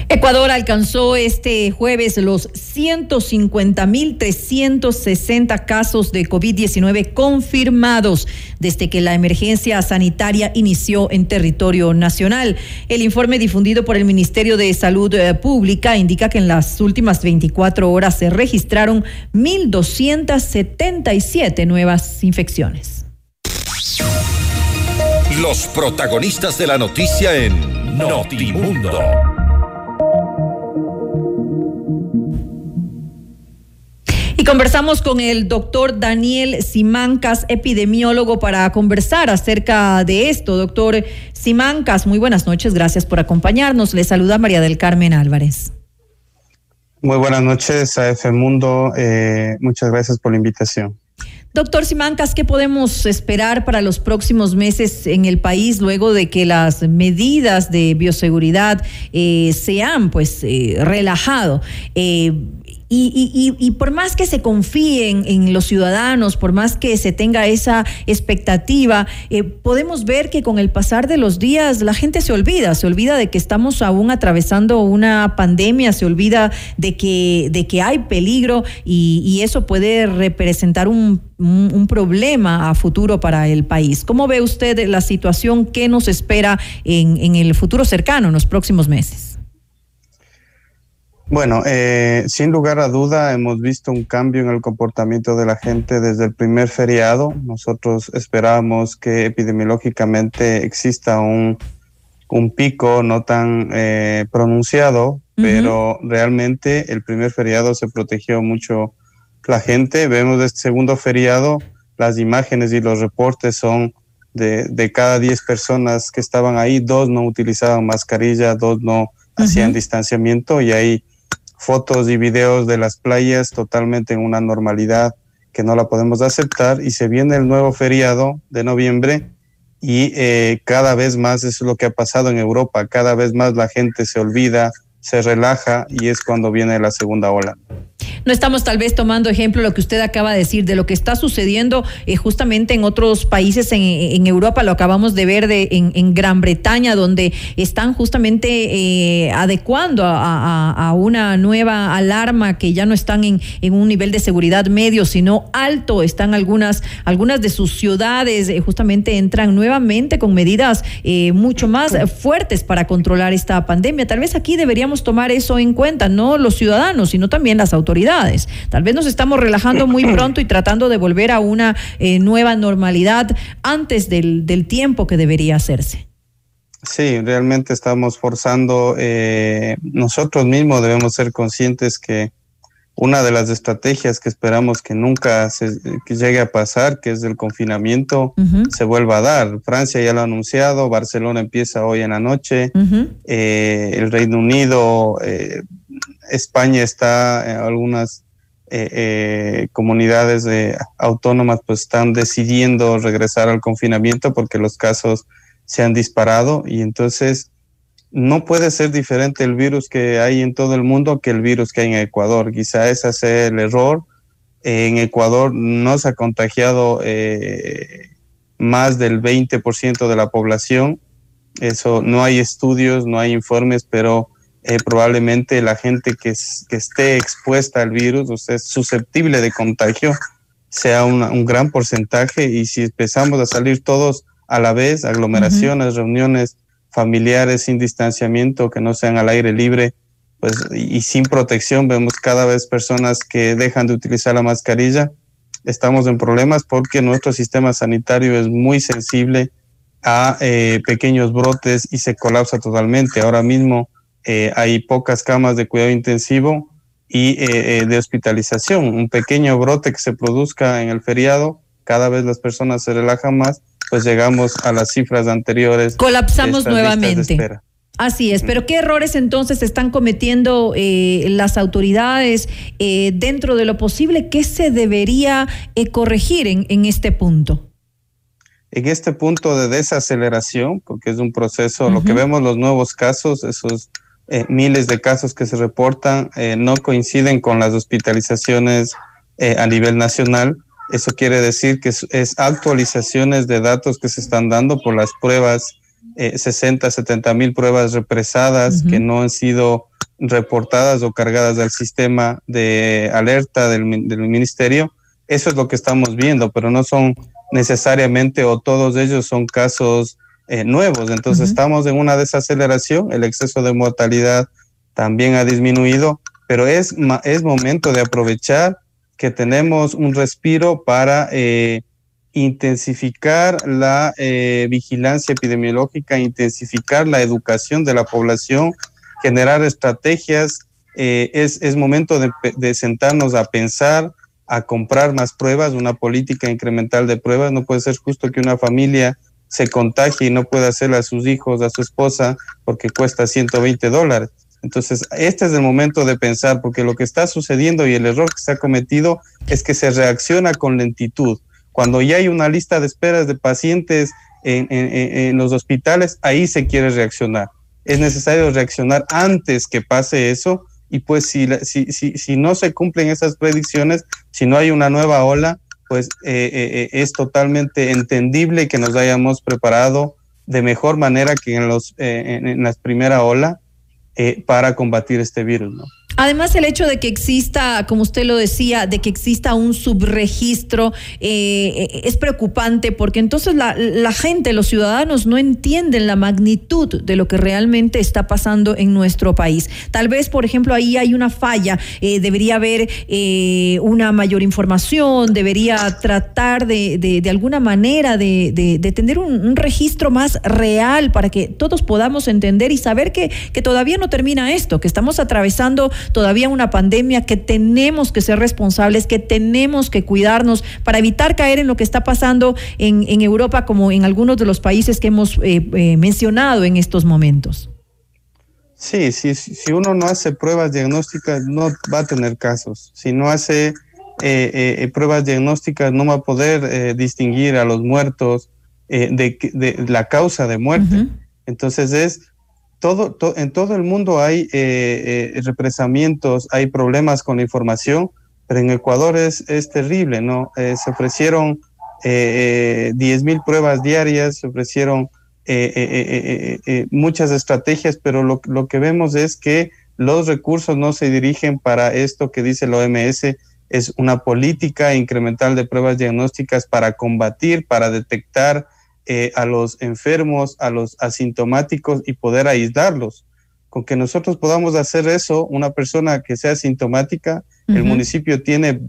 Ecuador alcanzó este jueves los 150.360 casos de COVID-19 confirmados desde que la emergencia sanitaria inició en territorio nacional. El informe difundido por el Ministerio de Salud Pública indica que en las últimas 24 horas se registraron 1.277 nuevas infecciones. Los protagonistas de la noticia en Notimundo. Y conversamos con el doctor Daniel Simancas, epidemiólogo, para conversar acerca de esto. Doctor Simancas, muy buenas noches, gracias por acompañarnos. Le saluda María del Carmen Álvarez. Muy buenas noches a F Mundo, muchas gracias por la invitación. Doctor Simancas, ¿qué podemos esperar para los próximos meses en el país luego de que las medidas de bioseguridad se han relajado? Y por más que se confíen en los ciudadanos, por más que se tenga esa expectativa, podemos ver que con el pasar de los días la gente se olvida de que estamos aún atravesando una pandemia, se olvida de que hay peligro y eso puede representar un problema a futuro para el país. ¿Cómo ve usted la situación? ¿Qué nos espera en el futuro cercano, en los próximos meses? Bueno, sin lugar a duda hemos visto un cambio en el comportamiento de la gente desde el primer feriado. Nosotros esperábamos que epidemiológicamente exista un pico no tan pronunciado, pero realmente el primer feriado se protegió mucho la gente. Vemos este segundo feriado, las imágenes y los reportes son de cada 10 personas que estaban ahí, 2 no utilizaban mascarilla, 2 no hacían distanciamiento, y hay fotos y videos de las playas totalmente en una normalidad que no la podemos aceptar. Y se viene el nuevo feriado de noviembre y cada vez más, eso es lo que ha pasado en Europa, cada vez más la gente se olvida, se relaja, y es cuando viene la segunda ola. No estamos tal vez tomando ejemplo lo que usted acaba de decir, de lo que está sucediendo justamente en otros países en Europa. Lo acabamos de ver en Gran Bretaña, donde están justamente adecuando a una nueva alarma, que ya no están en un nivel de seguridad medio, sino alto. Están algunas de sus ciudades, justamente entran nuevamente con medidas mucho más fuertes para controlar esta pandemia. Tal vez aquí deberíamos tomar eso en cuenta, no los ciudadanos, sino también las autoridades. Tal vez nos estamos relajando muy pronto y tratando de volver a una nueva normalidad antes del tiempo que debería hacerse. Sí, realmente estamos forzando. Nosotros mismos debemos ser conscientes que una de las estrategias que esperamos que nunca que llegue a pasar, que es el confinamiento, se vuelva a dar. Francia ya lo ha anunciado, Barcelona empieza hoy en la noche, el Reino Unido, España está, algunas comunidades autónomas pues están decidiendo regresar al confinamiento porque los casos se han disparado, y entonces no puede ser diferente el virus que hay en todo el mundo que el virus que hay en Ecuador. Quizá ese sea el error. En Ecuador no se ha contagiado más del 20% de la población. Eso no hay estudios, no hay informes, pero probablemente la gente que esté expuesta al virus, o sea, es susceptible de contagio, sea un gran porcentaje. Y si empezamos a salir todos a la vez, aglomeraciones, reuniones familiares sin distanciamiento, que no sean al aire libre, pues, y sin protección, vemos cada vez personas que dejan de utilizar la mascarilla. Estamos en problemas porque nuestro sistema sanitario es muy sensible a pequeños brotes y se colapsa totalmente. Ahora mismo hay pocas camas de cuidado intensivo y de hospitalización. Un pequeño brote que se produzca en el feriado, cada vez las personas se relajan más, pues llegamos a las cifras anteriores. Colapsamos nuevamente. Así es, pero ¿qué errores entonces están cometiendo las autoridades dentro de lo posible? ¿Qué se debería corregir en este punto? En este punto de desaceleración, porque es un proceso, lo que vemos, los nuevos casos, esos miles de casos que se reportan, no coinciden con las hospitalizaciones a nivel nacional. Eso quiere decir que es actualizaciones de datos que se están dando por las pruebas, 60, 70 mil pruebas represadas que no han sido reportadas o cargadas al sistema de alerta del ministerio. Eso es lo que estamos viendo, pero no son necesariamente o todos ellos son casos nuevos. Entonces estamos en una desaceleración, el exceso de mortalidad también ha disminuido, pero es momento de aprovechar que tenemos un respiro para intensificar la vigilancia epidemiológica, intensificar la educación de la población, generar estrategias. Es momento de sentarnos a pensar, a comprar más pruebas, una política incremental de pruebas. No puede ser justo que una familia se contagie y no pueda hacerle a sus hijos, a su esposa, porque cuesta $120. Entonces, este es el momento de pensar, porque lo que está sucediendo y el error que se ha cometido es que se reacciona con lentitud. Cuando ya hay una lista de esperas de pacientes en los hospitales, ahí se quiere reaccionar. Es necesario reaccionar antes que pase eso, y pues si no se cumplen esas predicciones, si no hay una nueva ola, pues es totalmente entendible que nos hayamos preparado de mejor manera que en la primera ola para combatir este virus, ¿no? Además, el hecho de que exista, como usted lo decía, de que exista un subregistro es preocupante, porque entonces la gente, los ciudadanos no entienden la magnitud de lo que realmente está pasando en nuestro país. Tal vez, por ejemplo, ahí hay una falla, debería haber una mayor información, debería tratar de alguna manera de tener un registro más real para que todos podamos entender y saber que todavía no termina esto, que estamos atravesando todavía una pandemia, que tenemos que ser responsables, que tenemos que cuidarnos para evitar caer en lo que está pasando en Europa, como en algunos de los países que hemos mencionado en estos momentos. Sí, si uno no hace pruebas diagnósticas, no va a tener casos. Si no hace pruebas diagnósticas, no va a poder distinguir a los muertos de la causa de muerte. Entonces en todo el mundo hay represamientos, hay problemas con la información, pero en Ecuador es terrible, ¿no? Se ofrecieron 10,000 pruebas diarias, se ofrecieron muchas estrategias, pero lo que vemos es que los recursos no se dirigen para esto que dice la OMS, es una política incremental de pruebas diagnósticas para combatir, para detectar a los enfermos, a los asintomáticos y poder aislarlos. Con que nosotros podamos hacer eso, una persona que sea asintomática, el municipio tiene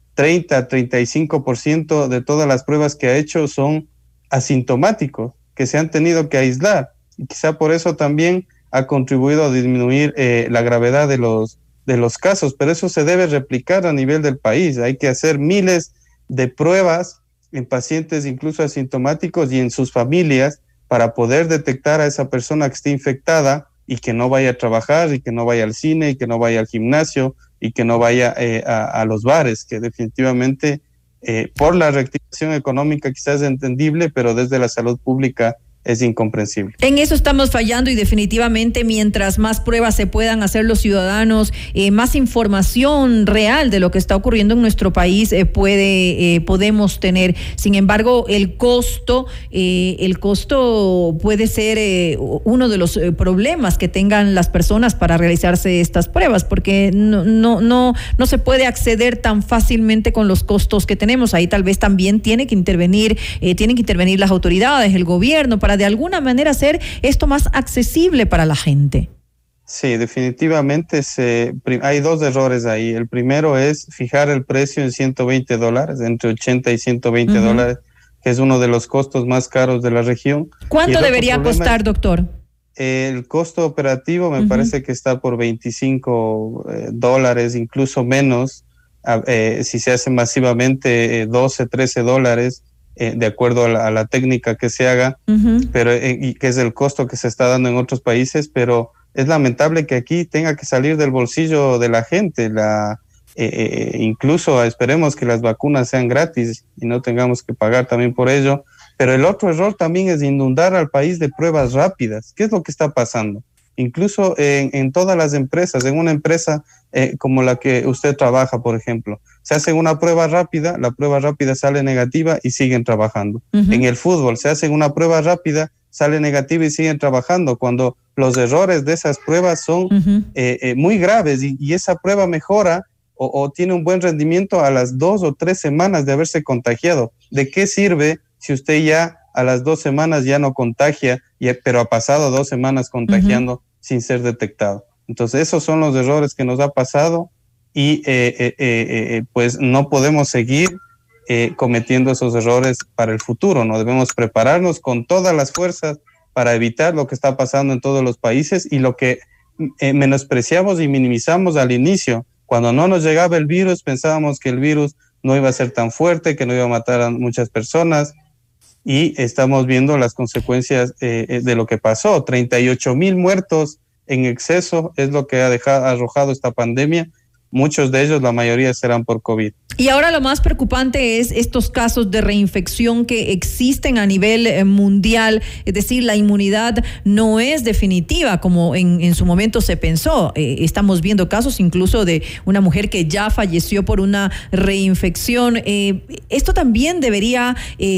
35% de todas las pruebas que ha hecho son asintomáticos, que se han tenido que aislar. Y quizá por eso también ha contribuido a disminuir la gravedad de los casos, pero eso se debe replicar a nivel del país. Hay que hacer miles de pruebas en pacientes incluso asintomáticos y en sus familias para poder detectar a esa persona que esté infectada y que no vaya a trabajar y que no vaya al cine y que no vaya al gimnasio y que no vaya a los bares, que definitivamente por la reactivación económica quizás es entendible, pero desde la salud pública es incomprensible. En eso estamos fallando, y definitivamente mientras más pruebas se puedan hacer los ciudadanos, más información real de lo que está ocurriendo en nuestro país podemos tener. Sin embargo, el costo puede ser uno de los problemas que tengan las personas para realizarse estas pruebas, porque no se puede acceder tan fácilmente con los costos que tenemos. Ahí tal vez también tienen que intervenir las autoridades, el gobierno, para de alguna manera hacer esto más accesible para la gente. Sí, definitivamente hay dos errores ahí. El primero es fijar el precio en $120, entre 80 y $120, que es uno de los costos más caros de la región. ¿Cuánto debería costar, doctor? El costo operativo me parece que está por $25, incluso menos, si se hace masivamente $12, $13, de acuerdo a la técnica que se haga, pero y que es el costo que se está dando en otros países, pero es lamentable que aquí tenga que salir del bolsillo de la gente. Incluso esperemos que las vacunas sean gratis y no tengamos que pagar también por ello. Pero el otro error también es inundar al país de pruebas rápidas. ¿Qué es lo que está pasando? Incluso en todas las empresas, en una empresa como la que usted trabaja, por ejemplo, se hace una prueba rápida, la prueba rápida sale negativa y siguen trabajando. En el fútbol se hace una prueba rápida, sale negativa y siguen trabajando, cuando los errores de esas pruebas son muy graves y esa prueba mejora o tiene un buen rendimiento a las 2 o 3 semanas de haberse contagiado. ¿De qué sirve si usted ya a las 2 semanas ya no contagia, pero ha pasado 2 semanas contagiando sin ser detectado? Entonces esos son los errores que nos ha pasado y pues no podemos seguir cometiendo esos errores para el futuro, ¿no? Debemos prepararnos con todas las fuerzas para evitar lo que está pasando en todos los países y lo que menospreciamos y minimizamos al inicio. Cuando no nos llegaba el virus, pensábamos que el virus no iba a ser tan fuerte, que no iba a matar a muchas personas, y estamos viendo las consecuencias de lo que pasó. 38,000 muertos en exceso es lo que ha arrojado esta pandemia. Muchos de ellos, la mayoría, serán por COVID. Y ahora lo más preocupante es estos casos de reinfección que existen a nivel mundial, es decir, la inmunidad no es definitiva como en su momento se pensó. Estamos viendo casos incluso de una mujer que ya falleció por una reinfección. Esto también debería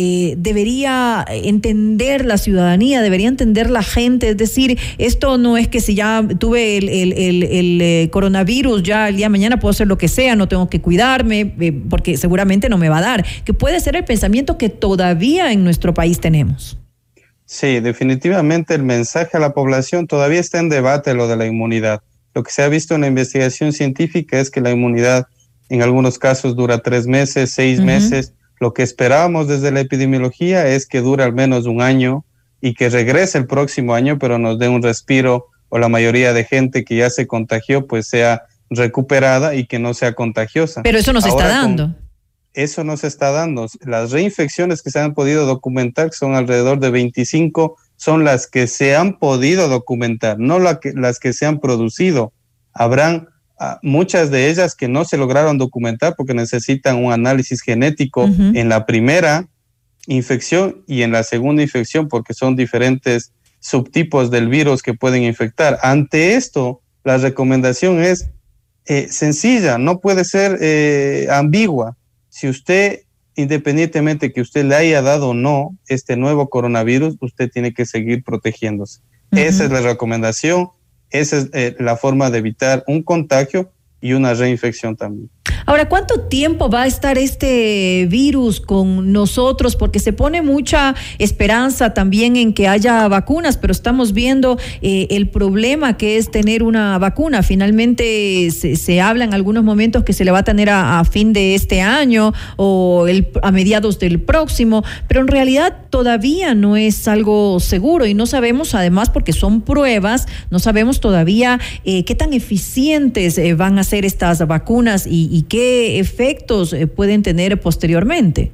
entender la ciudadanía, debería entender la gente, es decir, esto no es que si ya tuve el coronavirus, ya el día de mañana puedo hacer lo que sea, no tengo que cuidarme, porque seguramente no me va a dar, que puede ser el pensamiento que todavía en nuestro país tenemos. Sí, definitivamente el mensaje a la población todavía está en debate, lo de la inmunidad. Lo que se ha visto en la investigación científica es que la inmunidad en algunos casos dura 3 meses, 6 meses. Lo que esperábamos desde la epidemiología es que dure al menos 1 año y que regrese el próximo año, pero nos dé un respiro, o la mayoría de gente que ya se contagió pues sea recuperada y que no sea contagiosa. Pero eso nos está dando. Eso nos está dando. Las reinfecciones que se han podido documentar, que son alrededor de 25, son las que se han podido documentar, no las que se han producido. Habrán muchas de ellas que no se lograron documentar porque necesitan un análisis genético en la primera infección y en la segunda infección, porque son diferentes subtipos del virus que pueden infectar. Ante esto, la recomendación es sencilla, no puede ser ambigua. Si usted, independientemente que usted le haya dado o no este nuevo coronavirus, usted tiene que seguir protegiéndose. Esa es la recomendación, esa es la forma de evitar un contagio y una reinfección también. Ahora, ¿cuánto tiempo va a estar este virus con nosotros? Porque se pone mucha esperanza también en que haya vacunas, pero estamos viendo el problema que es tener una vacuna. Finalmente se habla en algunos momentos que se le va a tener a fin de este año o a mediados del próximo, pero en realidad todavía no es algo seguro y no sabemos, además, porque son pruebas, no sabemos todavía qué tan eficientes van a ser estas vacunas y qué efectos pueden tener posteriormente.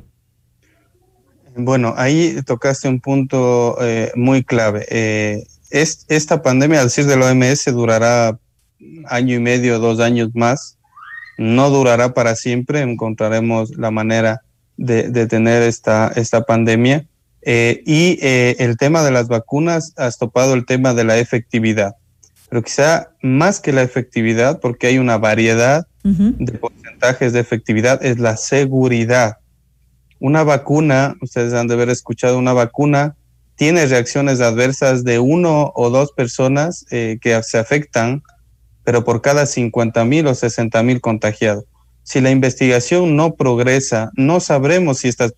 Bueno, ahí tocaste un punto muy clave. Esta pandemia, al decir de la OMS, durará 1 año y medio, 2 años más. No durará para siempre. Encontraremos la manera de tener esta pandemia. El tema de las vacunas, has topado el tema de la efectividad. Pero quizá más que la efectividad, porque hay una variedad de porcentajes de efectividad, es la seguridad. Una vacuna, ustedes han de haber escuchado, una vacuna tiene reacciones adversas de 1 o 2 personas que se afectan, pero por cada 50,000 o 60,000 contagiados. Si la investigación no progresa, no sabremos si estos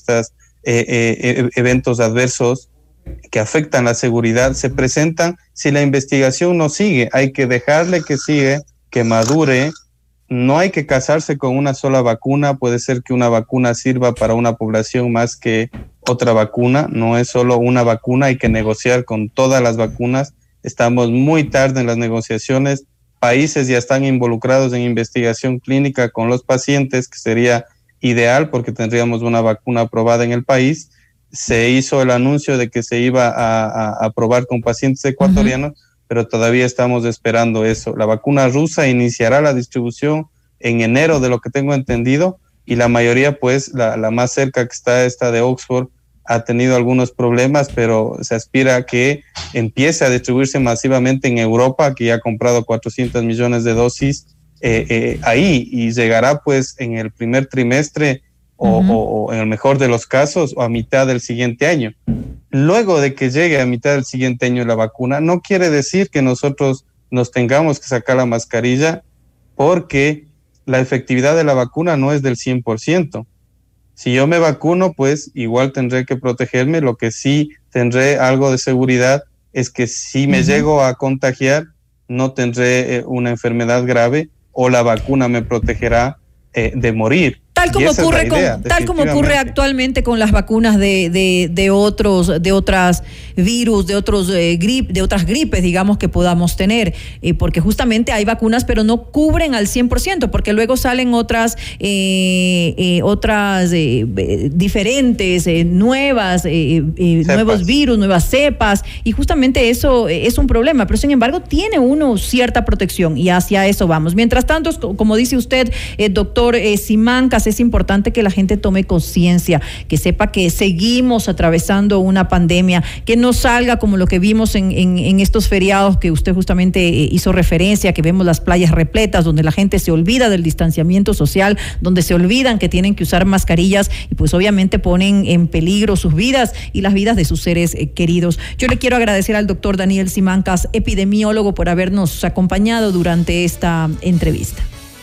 eventos adversos que afectan la seguridad se presentan si la investigación no sigue. Hay que dejarle que siga, que madure. No hay que casarse con una sola vacuna. Puede ser que una vacuna sirva para una población más que otra vacuna. No es solo una vacuna, hay que negociar con todas las vacunas. Estamos muy tarde en las negociaciones. Países ya están involucrados en investigación clínica con los pacientes, que sería ideal porque tendríamos una vacuna aprobada en el país. Se hizo el anuncio de que se iba a probar con pacientes ecuatorianos, pero todavía estamos esperando eso. La vacuna rusa iniciará la distribución en enero, de lo que tengo entendido, y la mayoría, pues, la más cerca que está, esta de Oxford, ha tenido algunos problemas, pero se aspira a que empiece a distribuirse masivamente en Europa, que ya ha comprado 400 millones de dosis ahí, y llegará, pues, en el primer trimestre o en el mejor de los casos, o a mitad del siguiente año. Luego de que llegue a mitad del siguiente año la vacuna, no quiere decir que nosotros nos tengamos que sacar la mascarilla, porque la efectividad de la vacuna no es del 100%. Si yo me vacuno, pues igual tendré que protegerme. Lo que sí tendré algo de seguridad es que si me llego a contagiar, no tendré una enfermedad grave, o la vacuna me protegerá de morir. Tal como ocurre actualmente con las vacunas de otras virus, de otras gripes, digamos, que podamos tener, porque justamente hay vacunas, pero no cubren al 100%, porque luego salen otras diferentes, nuevas, nuevos virus, nuevas cepas, y justamente eso es un problema, pero sin embargo tiene uno cierta protección, y hacia eso vamos. Mientras tanto, como dice usted, doctor Simancas, es importante que la gente tome conciencia, que sepa que seguimos atravesando una pandemia, que no salga como lo que vimos en estos feriados que usted justamente hizo referencia, que vemos las playas repletas, donde la gente se olvida del distanciamiento social, donde se olvidan que tienen que usar mascarillas, y pues obviamente ponen en peligro sus vidas y las vidas de sus seres queridos. Yo le quiero agradecer al doctor Daniel Simancas, epidemiólogo, por habernos acompañado durante esta entrevista.